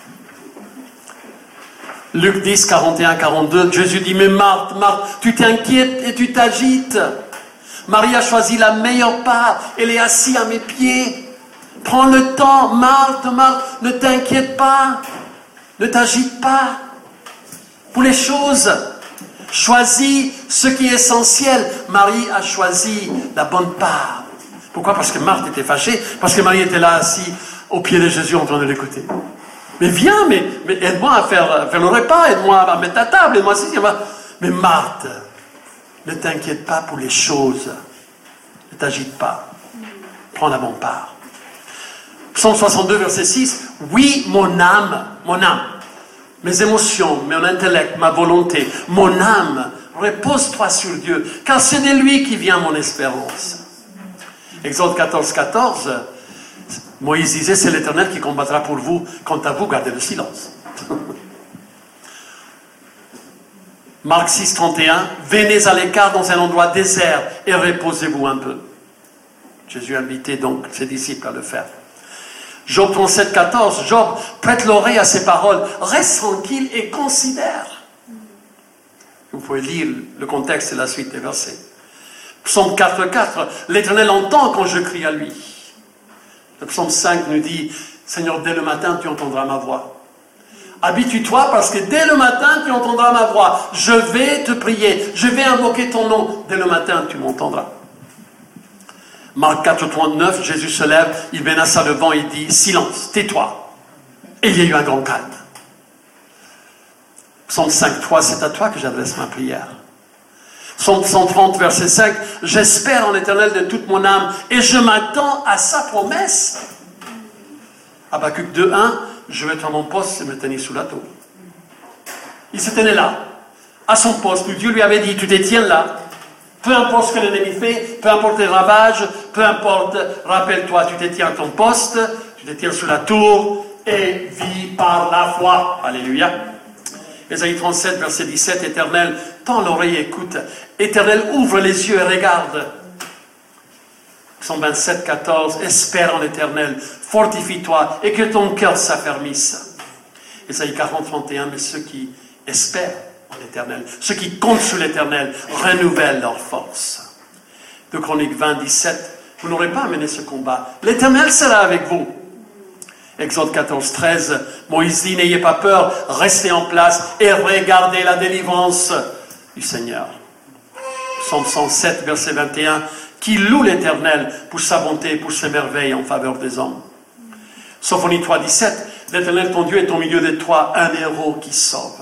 Luc 10, 41, 42, Jésus dit, mais Marthe, Marthe, tu t'inquiètes et tu t'agites. Marie a choisi la meilleure part, elle est assise à mes pieds. Prends le temps, Marthe, Marthe, ne t'inquiète pas, ne t'agite pas pour les choses. Choisis ce qui est essentiel. Marie a choisi la bonne part. Pourquoi? Parce que Marthe était fâchée, parce que Marie était là assise au pied de Jésus en train de l'écouter. Mais viens, mais aide-moi à faire le repas, aide-moi à mettre ta table, aide-moi ceci. Mais Marthe, ne t'inquiète pas pour les choses. Ne t'agite pas. Prends la bonne part. Psaume 62, verset 6. Oui, mon âme, mes émotions, mon intellect, ma volonté, mon âme, repose-toi sur Dieu, car c'est de lui qui vient mon espérance. Exode 14, 14, Moïse disait, c'est l'Éternel qui combattra pour vous, quant à vous, gardez le silence. Marc 6, 31, venez à l'écart dans un endroit désert et reposez-vous un peu. Jésus invitait donc ses disciples à le faire. Job 37, 14, Job prête l'oreille à ses paroles, reste tranquille et considère. Vous pouvez lire le contexte et la suite des versets. Psaume 4, 4, l'Éternel entend quand je crie à lui. Le psaume 5 nous dit, Seigneur, dès le matin tu entendras ma voix. Habitue-toi parce que dès le matin tu entendras ma voix. Je vais te prier, je vais invoquer ton nom. Dès le matin tu m'entendras. Marc 4, 39, Jésus se lève, il menace le vent et dit, silence, tais-toi. Et il y a eu un grand calme. Psaume 5, 3, c'est à toi que j'adresse ma prière. Psaume 130, verset 5, j'espère en l'Éternel de toute mon âme et je m'attends à sa promesse. Habakkuk 2, 1, je vais être à mon poste et me tenir sous la tour. Il se tenait là, à son poste, où Dieu lui avait dit, tu te tiens là. Peu importe ce que l'ennemi fait, peu importe les ravages, peu importe, rappelle-toi, tu te tiens à ton poste, tu te tiens sous la tour et vis par la foi. Alléluia. Ésaïe 37, verset 17, Éternel, tends l'oreille et écoute. Éternel, ouvre les yeux et regarde. Psaume 27, 14, espère en l'Éternel, fortifie-toi et que ton cœur s'affermisse. Ésaïe 40, 31, mais ceux qui espèrent en l'Éternel, ceux qui comptent sur l'Éternel, renouvellent leur force. 2 Chroniques 20, 17, vous n'aurez pas à mener ce combat. L'Éternel sera avec vous. Exode 14, 13, Moïse dit, n'ayez pas peur, restez en place et regardez la délivrance du Seigneur. Psaume 107, verset 21, qui loue l'Éternel pour sa bonté et pour ses merveilles en faveur des hommes. Sophonie 3, 17, l'Éternel ton Dieu est au milieu de toi, un héros qui sauve.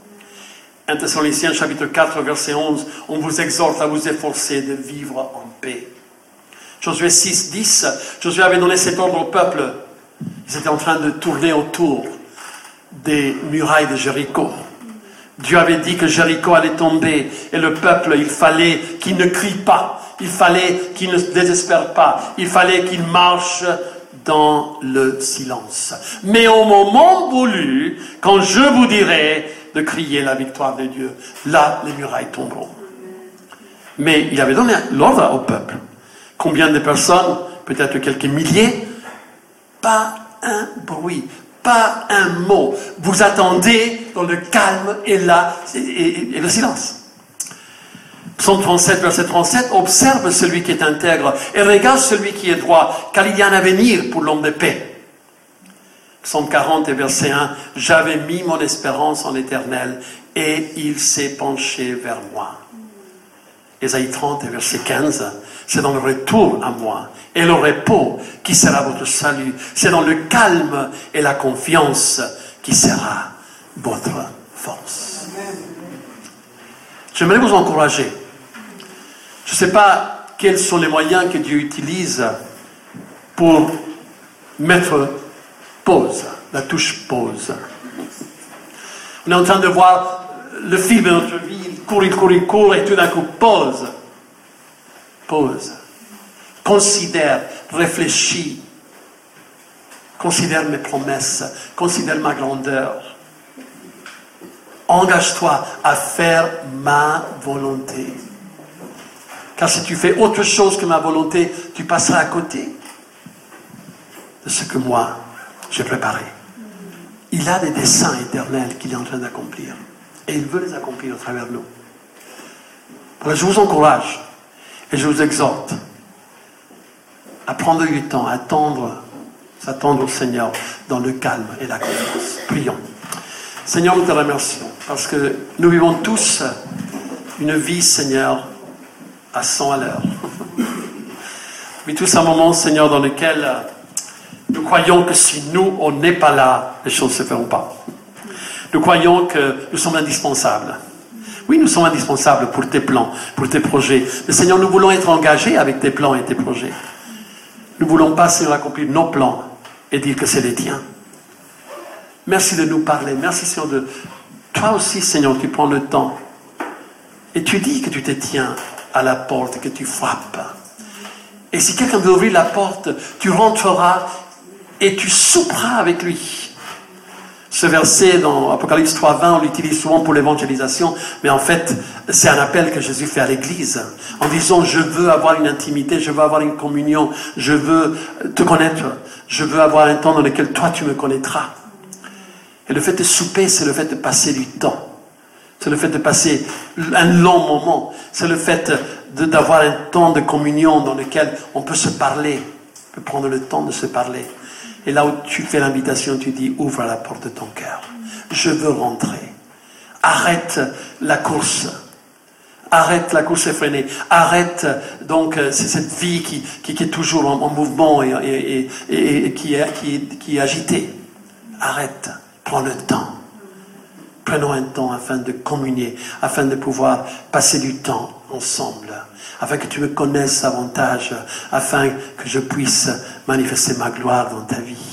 1 Thessaloniciens chapitre 4, verset 11, on vous exhorte à vous efforcer de vivre en paix. Josué 6, 10, Josué avait donné cet ordre au peuple. Ils étaient en train de tourner autour des murailles de Jéricho. Dieu avait dit que Jéricho allait tomber et le peuple, il fallait qu'il ne crie pas, il fallait qu'il ne se désespère pas, il fallait qu'il marche dans le silence. Mais au moment voulu, quand je vous dirai de crier la victoire de Dieu, là les murailles tomberont. Mais il avait donné l'ordre au peuple. Combien de personnes? Peut-être quelques milliers. Pas un bruit, pas un mot. Vous attendez dans le calme et là, et le silence. Psaume 37, verset 37, observe celui qui est intègre et regarde celui qui est droit, car il y a un avenir pour l'homme de paix. Psaume 40 et verset 1, j'avais mis mon espérance en l'Éternel et il s'est penché vers moi. Ésaïe 30 et verset 15, c'est dans le retour à moi et le repos qui sera votre salut. C'est dans le calme et la confiance qui sera votre force. J'aimerais vous encourager. Je ne sais pas quels sont les moyens que Dieu utilise pour mettre pause, la touche pause. On est en train de voir le film de notre vie, il court, et tout d'un coup, pause. Pause. Considère, réfléchis. Considère mes promesses, considère ma grandeur. Engage-toi à faire ma volonté. Car si tu fais autre chose que ma volonté, tu passeras à côté de ce que moi, j'ai préparé. Il a des desseins éternels qu'il est en train d'accomplir. Et il veut les accomplir à travers nous. Alors je vous encourage et je vous exhorte à prendre du temps, à s'attendre au Seigneur dans le calme et la confiance. Prions. Seigneur, nous te remercions parce que nous vivons tous une vie, Seigneur, à 100 à l'heure. Mais tous un moment, Seigneur, dans lequel nous croyons que si nous, on n'est pas là, les choses ne se feront pas. Nous croyons que nous sommes indispensables. Oui, nous sommes indispensables pour tes plans, pour tes projets. Mais Seigneur, nous voulons être engagés avec tes plans et tes projets. Nous ne voulons pas, Seigneur, accomplir nos plans et dire que c'est les tiens. Merci de nous parler. Merci, Seigneur, de toi aussi, Seigneur, tu prends le temps. Et tu dis que tu te tiens à la porte, que tu frappes. Et si quelqu'un veut ouvrir la porte, tu rentreras et tu souperas avec lui. Ce verset dans Apocalypse 3:20, on l'utilise souvent pour l'évangélisation, mais en fait, c'est un appel que Jésus fait à l'Église, en disant, je veux avoir une intimité, je veux avoir une communion, je veux te connaître, je veux avoir un temps dans lequel toi tu me connaîtras. Et le fait de souper, c'est le fait de passer du temps. C'est le fait de passer un long moment. C'est le fait d'avoir un temps de communion dans lequel on peut se parler, on peut prendre le temps de se parler. Et là où tu fais l'invitation, tu dis, ouvre la porte de ton cœur. Je veux rentrer. Arrête la course. Arrête la course effrénée. Arrête donc cette vie qui est toujours en mouvement et qui est agitée. Arrête. Prends le temps. Prenons un temps afin de communier, afin de pouvoir passer du temps ensemble, afin que tu me connaisses davantage, afin que je puisse manifester ma gloire dans ta vie.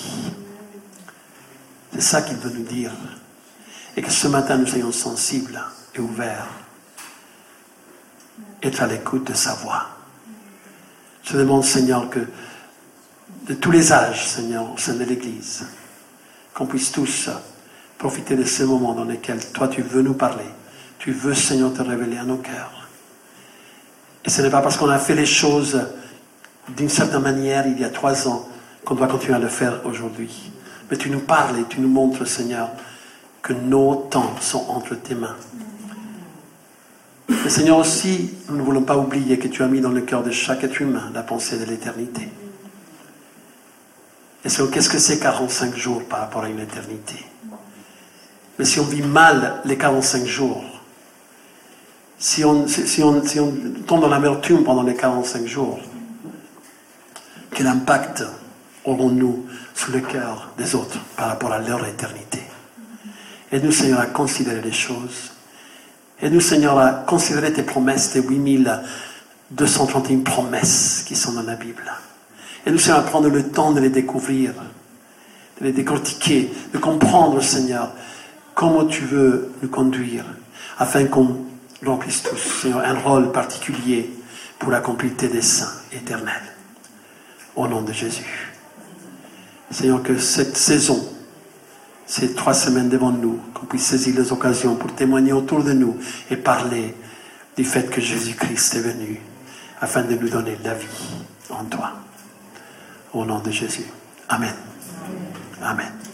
C'est ça qu'il veut nous dire. Et que ce matin, nous soyons sensibles et ouverts. Être à l'écoute de sa voix. Je demande, Seigneur, que de tous les âges, Seigneur, au sein de l'Église, qu'on puisse tous profiter de ce moment dans lequel toi tu veux nous parler. Tu veux, Seigneur, te révéler à nos cœurs. Et ce n'est pas parce qu'on a fait les choses d'une certaine manière il y a 3 ans qu'on doit continuer à le faire aujourd'hui. Mais tu nous parles et tu nous montres, Seigneur, que nos temps sont entre tes mains. Mais Seigneur aussi, nous ne voulons pas oublier que tu as mis dans le cœur de chaque être humain la pensée de l'éternité. Et c'est qu'est-ce que c'est 45 jours par rapport à une éternité? Mais si on vit mal les 45 jours, si on tombe dans l'amertume pendant les 45 jours, quel impact aurons-nous sur le cœur des autres par rapport à leur éternité? Aide-nous, Seigneur, à considérer les choses. Aide-nous, Seigneur, à considérer tes promesses, tes 8231 promesses qui sont dans la Bible. Aide-nous, Seigneur, à prendre le temps de les découvrir, de les décortiquer, de comprendre, Seigneur, comment tu veux nous conduire, afin qu'on remplisse tous, Seigneur, un rôle particulier pour l'accomplir tes desseins éternels. Au nom de Jésus. Seigneur, que cette saison, ces 3 semaines devant nous, qu'on puisse saisir les occasions pour témoigner autour de nous et parler du fait que Jésus-Christ est venu afin de nous donner la vie en toi. Au nom de Jésus. Amen. Amen.